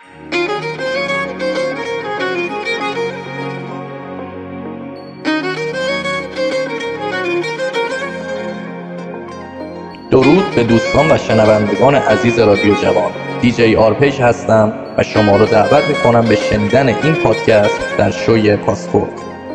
درود به دوستان و شنوندگان عزیز رادیو جوان. دیجی آرپیج هستم و شما رو دعوت میکنم به شنیدن این پادکست در شوی پاسپورت.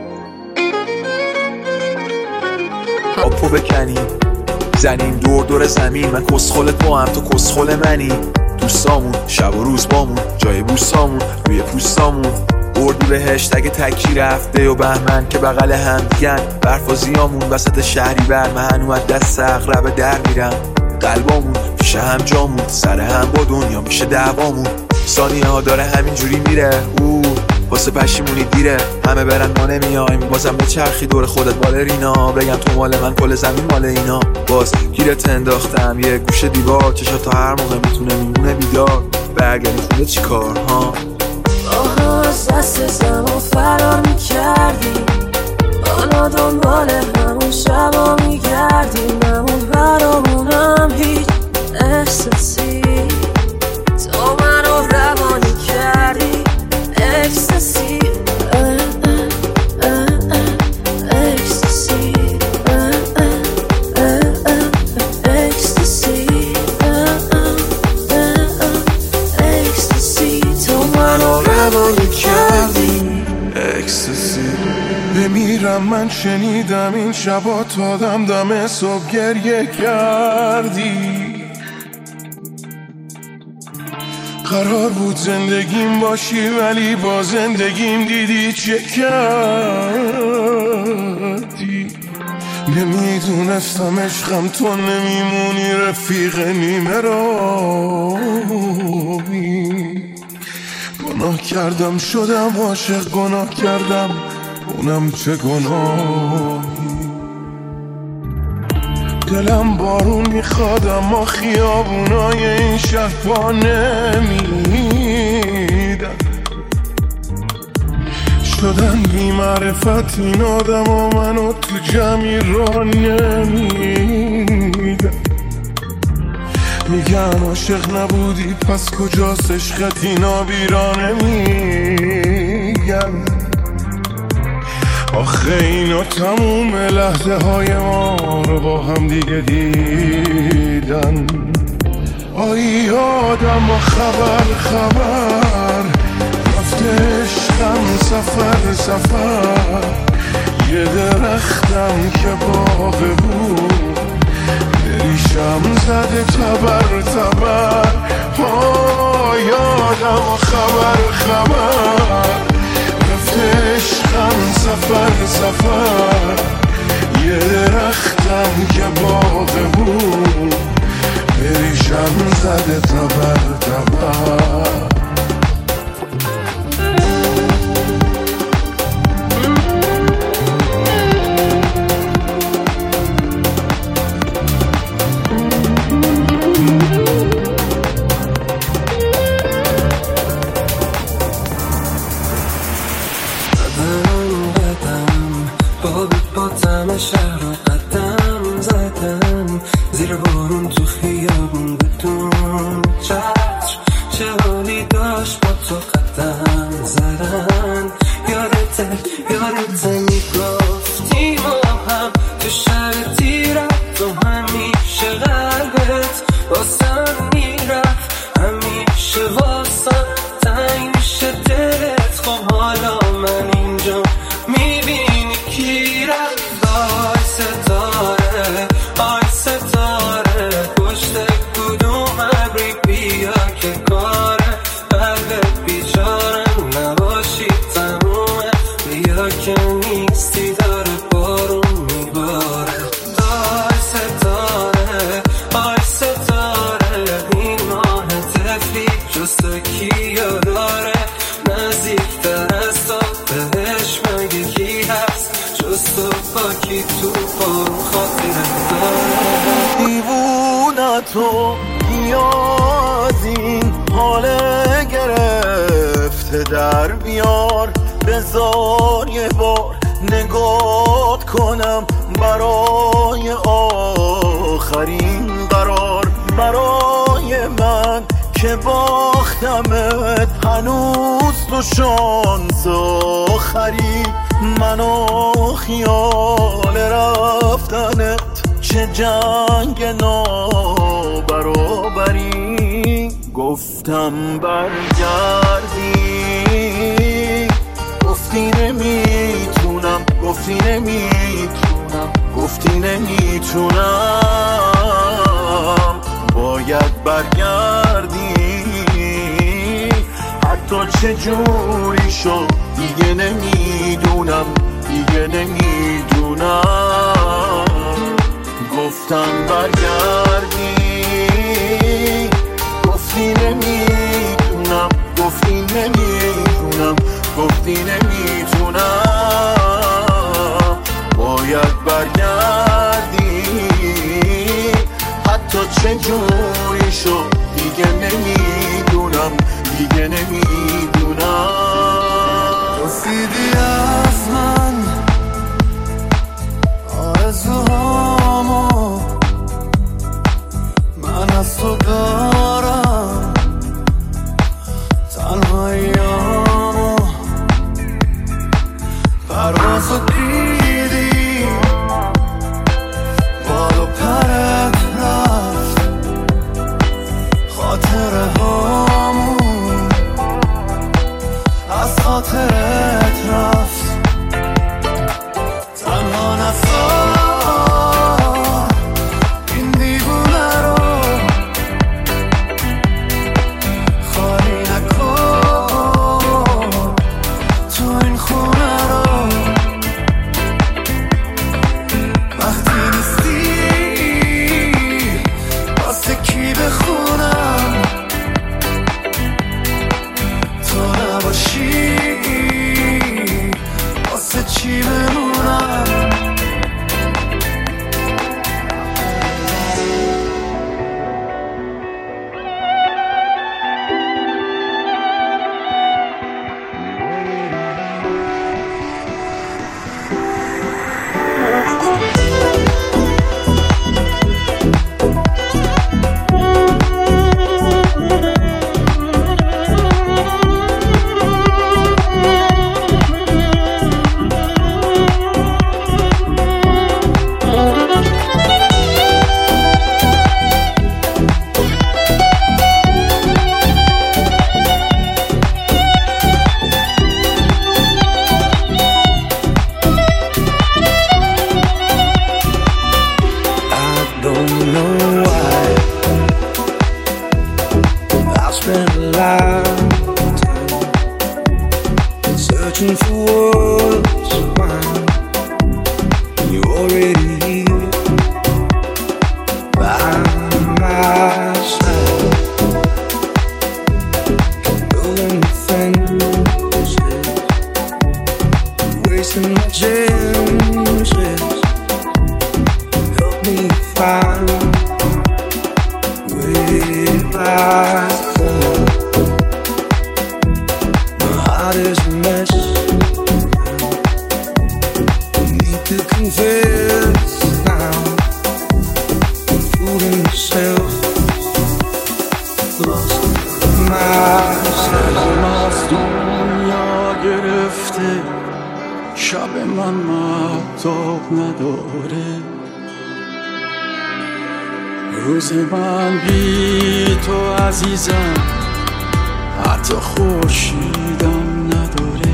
آبو بکنیم زنیم دور دور زمین، من کسخل تو هم تو کسخل منی. دوستامون شب و روز بامون، جای بوستامون روی پوستامون. اردو هشتگ تکی رفته و بهمن که بغل هم دیگن. برفازیامون وسط شهری بر من اومد دست اغرب در میرم. قلبامون میشه هم جامون، سر هم با دنیا میشه دعوامون. ثانیه ها داره همینجوری میره، واسه پشیمونی دیره. همه برن ما نمیایم، بازم به چرخی دور خودت بالرینا. بگم تو مال من کل زمین مال اینا. باز گیرت انداختم یه گوشه دیوار، چشات تا هر موقع میتونه میمونه بیدار. برگردی خونه چی کار ها؟ از دست زمان فرار میکردیم، حالا دنبال همون شبا میگردیم. همون برامونم هیچ احساسی، تو منو روانی کردی. اکستاسی اکستاسی اکستاسی اکستاسی، تو منو روانی کردی. اکستاسی بمیرم من شنیدم این شبا تا دم صبح گریه کردی. قرار بود زندگیم باشی ولی با زندگیم دیدی چه کردی. نمیدونستم عشقم تو نمیمونی رفیق نیمه راهی. گناه کردم شدم عاشق، گناه کردم اونم چه گناهی. دلم بارون میخواد اما خیابونای این شهر پا نمیدن. شدن بی معرفت این آدم و منو تو جمعی را نمیدن. میگن عاشق نبودی پس کجاست عشقت، اینا بیرا نمیگن. آخه اینا تموم لحظه های ما رو با هم دیگه دیدن. آی آدم و خبر رفته عشقم سفر سفر. یه درختم که باغ بود ریشم زده تبر تبر. آی آدم و خبر رفته عشقم سفر سفر. یه درختم که باغ بود ریشم زده تبر تبر. شهر رو قدم زدم، زیر بارون تو خیابون بدون چتر. چه حالی داشت با تو قدم زدن. یادت میگفتی ما هم تو شهر تیرت و همیشه قلبت واسم میرفت، همیشه واسم تنگ میشه دلت. خب حالا من اینجا میبینی کی رفت. آی ستاره پشت کدوم ابری بیا که کاره. قلبت بیچارم نباشی تمومه، بیا که نیستی داره بارون میباره. آی ستاره این ماه تفلی جز تو کیو داره. نزدیکتر از تو بهش مگه کی هست جز تو، با کی تو بارون خاطرم داره. دیوونه تو بیاد این حال گرفته در بیار. بذار یه بار نگات کنم برای آخرین قرار. برای من که باختمت، هنوز تو شانس آخری، منو خیال رفتنت، چه جنگ نابرابری. گفتم برگردی، گفتی نمیتونم، گفتی نمیتونم، گفتی نمیتونم. باید برگردی، حتی چه جوری شد دیگه نمیدونم، دیگه نمیدونم. گفتم برگردی، گفتی نمیدونم، گفتی نمیدونم، گفتی نمیتونم. باید برگردی، حتی چه جوری شد دیگه نمیدونم، دیگه نمیدونم. رسیدی از من آرزوهامو، من از تو دارم تنهاییامو. پروازو دیدی، بال و پرت رفت، خاطره هامون از خاطرت رفت. تنها نسار این دیوونه رو، خالی نکن تو این خونه رو. وقتی نیستی واسه کی بخونم، تو نباشی واسه چی بمونم. Searching for words to find you already here by my side, building fences, wasting my chances. Help me find where I go. My heart is a mess. Need to confess now. Fooling myself, lost myself. از دنیا گرفته، شب من مهتاب نداره. روز من بی تو عزیزم، حتی خورشیدم نداره.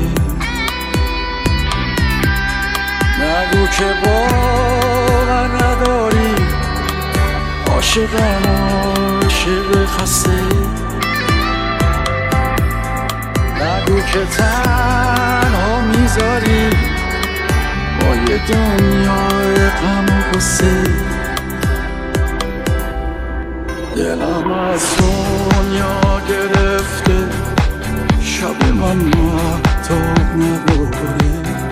نگو که باور نداری، عاشقم عاشق خسته. نگو که تنها میذاری با یه دنیای غم و غصه. دلم از دنیا گرفته، شب من مهتاب نداره.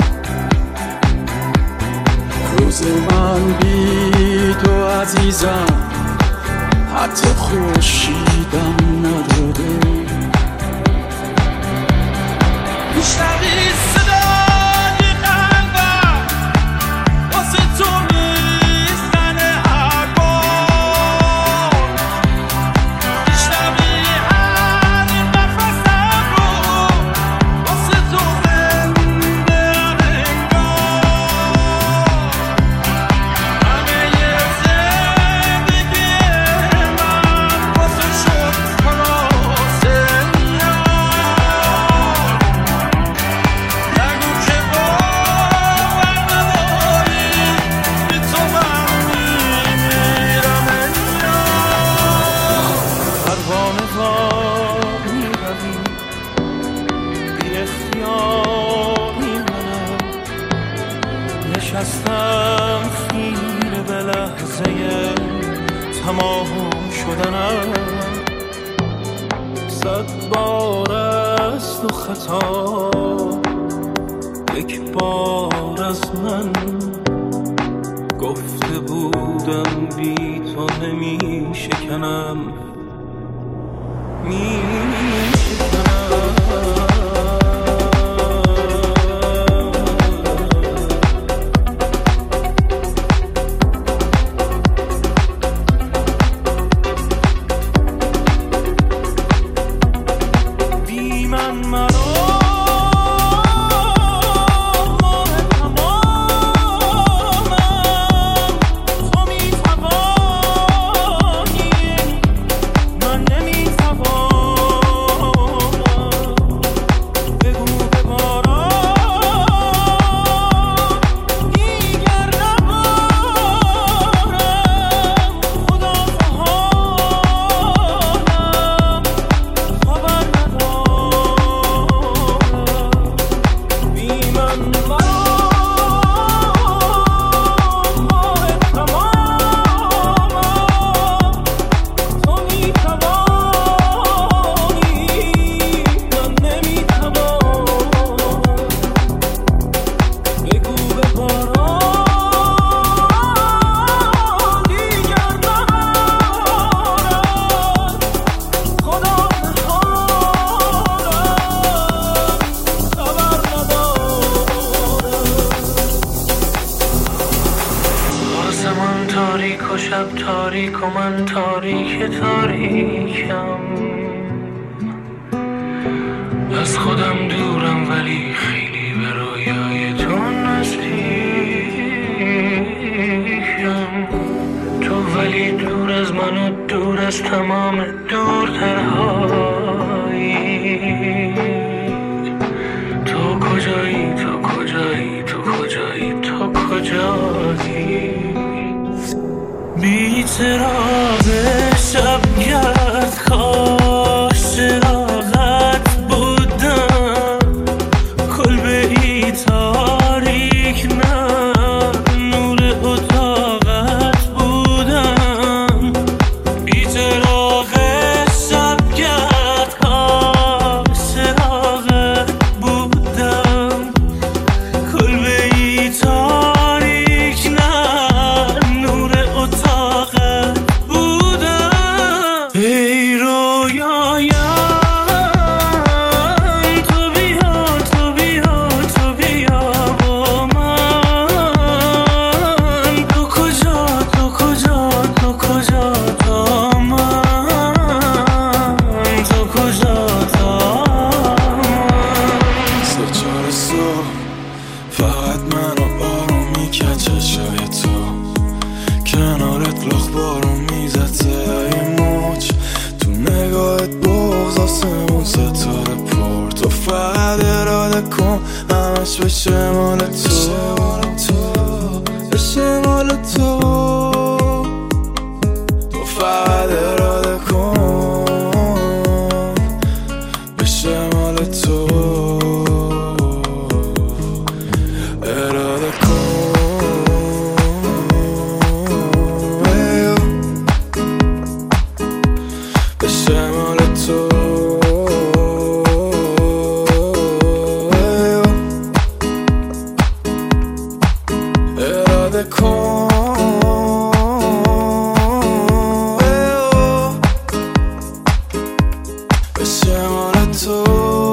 روز من بی تو عزیزم، حتی خورشیدم نداره. میشنوی صدای قلبم واسه تو میزنه هر بار. میشنوی هستم خیره به لحظه تمام شدنم. 100 بار است و خطا، یک بار از من. گفته بودم بی تو نمی شکنم، می شکنم. بی من مرا تاریک و شب تاریک و من تاریکم. از خودم دورم ولی خیلی به رویای تو نزدیکم. تو ولی دور از من و دور از تمام دورترهایی. تو کجایی تو کجایی تو کجایی تو کجایی؟ بی چراغ شبگرد کاش چراغت بودم. کلبه ای تاریک نه نور اتاقت بودم. بی چراغ شبگرد کاش چراغت بودم. کلبه ای تاریک نه نور اتاقت بودم. ای رویایم تو بیا تو بیا تو بیا با من. تو کجا تو کجا تو کجا تا من. تو کجا تا من. 3-4 صبح فقط منو آروم میکرد چشای تو. کنارت لخ بارون میزد صدای موج. تو نگاهت بغض آسمون ستاره پر. تو فقط اراده کن همش بشه مال تو. بشه مال تو. تو فقط اراده کن بشه مال تو. اراده بشه مال تو. اراده کن بشه مال تو.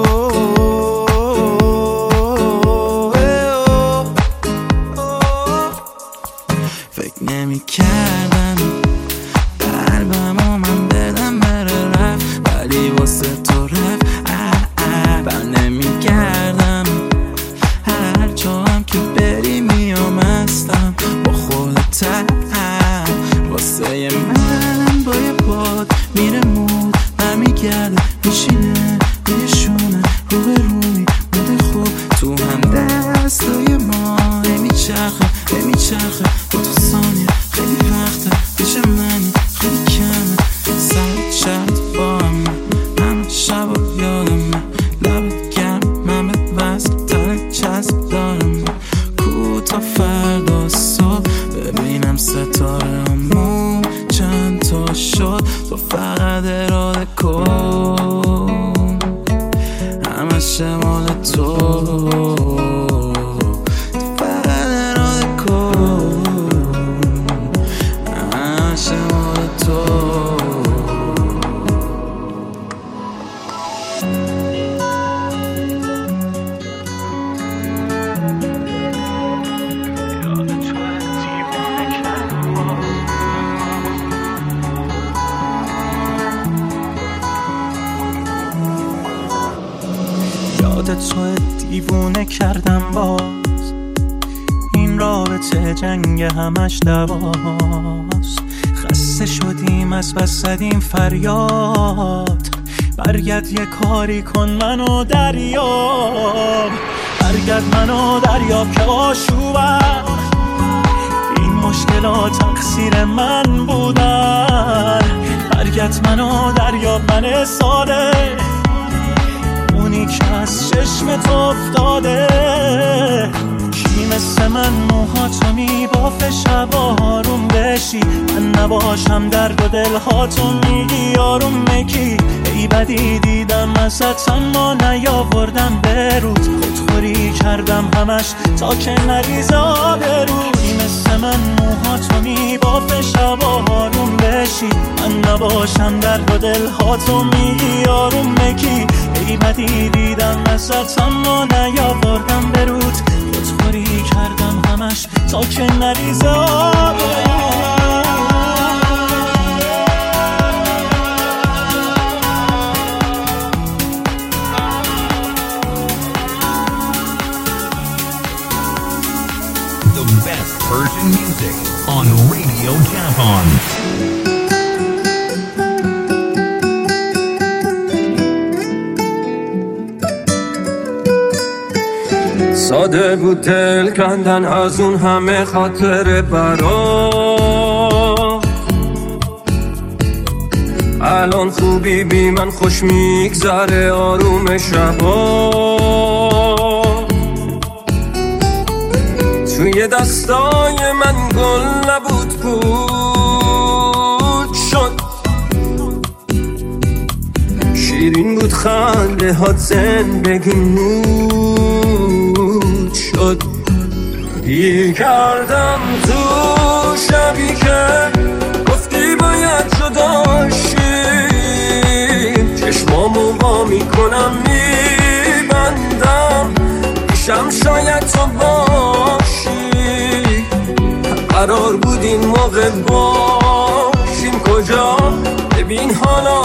فکر نمی کردم قلبمو من بدم بره رفت، ولی واسه تو رفت. بر نمی کردم هر جا هم که بری میامستم با خودت. واسه من با یه باد میره مود برمیگرده میشینه میشون. عشق مال تو فقط اراده کن عشق مال تو تو دیوونه کردم باز این رابطه جنگ همش دواست خسته شدیم از بس زدیم فریاد برگرد یه کاری کن منو دریاب برگرد منو دریاب که آشوبم این مشکلات تقصیر من بودن برگرد منو دریاب من ساده اونی که از چشمت افتاده کی مثل من موهاتو میبافه شب آروم بشی من نباشم درد و دلهاتو میگی آروم بگی ای بدی دیدم ازت اما نیاوردم برود خودخوری کردم همش تا که نریزه آبرود کی مثل من موهاتو میبافه شب آروم بشی من نباشم درد و دلهاتو میگی آروم بگی ای بدی دیدم ازت اما نیاوردم برود خودخوری کردم همش تا که نریزه آبرود Persian music on Radio Japan. ساده بود دل کندن از اون همه خاطر برا الان خوبی بی من خوش میگذره آروم شبا توی دستای من گل نبود بود شد شیرین بود خنده هات زندگی نود شد گیر کردم تو شبی که گفتی باید جداشیم چشمامو وا میکنم میبندم پیشم شاید تو باشی قرار بود این موقع باشیم کجا ببین حالا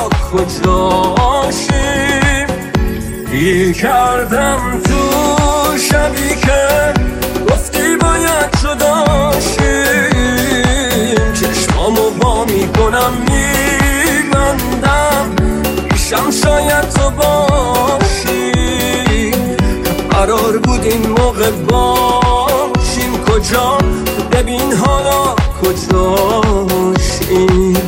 کجاشیم گیر کردم تو شبی که گفتی باید جداشیم چشمامو وا میکنم میبندم پیشم شاید تو باشی قرار بود این موقع باشیم کجا ببین حالا کجاشیم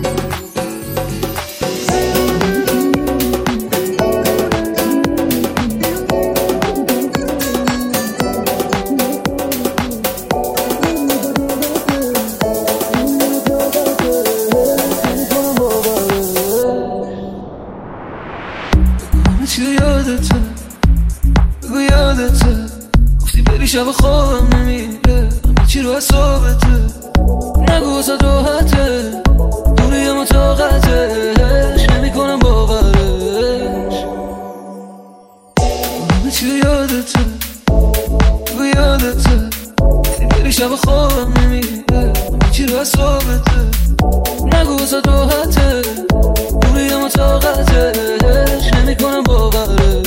شب خوابم نمیره همه چی رو حسابته نگو واسه راحته دوری اما طاقتش نمیکنم باورش همه چی رو یادته بگو یادته بری شب خوابم نمیره همه چی رو حسابته نگو واسه راحته دوری اما طاقتش نمیکنم باورش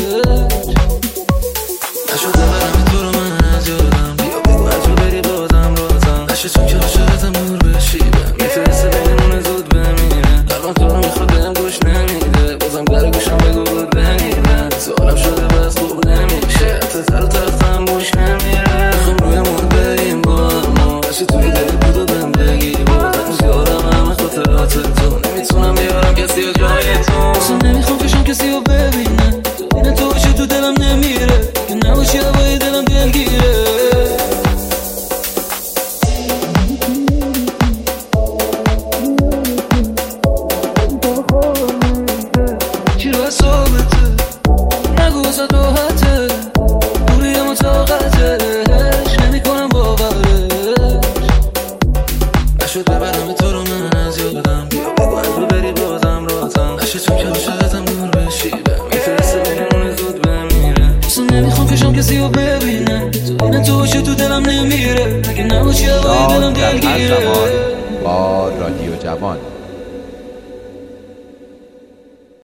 نشده برم تو رو من نجادم بیا بگو از رو بری بازم رازم نشه چون که عاشقتم نور بشیدم میفرسته بینمونه زود بمیرم الان تو رو میخواد بهم گوش نمیده بازم در گوشم بگو بود بمیرم سوالم شده بس خوب نمیشه حتی سر و طرفم گوش نمیره میخوام روی مون بریم با اما نشه توی دل بود و بهم بگی با چشم کسی رو ببینه تو این تو باشه تو دلم نمیره اگه نباشی هوای دلم دلگیره با رادیو جوان.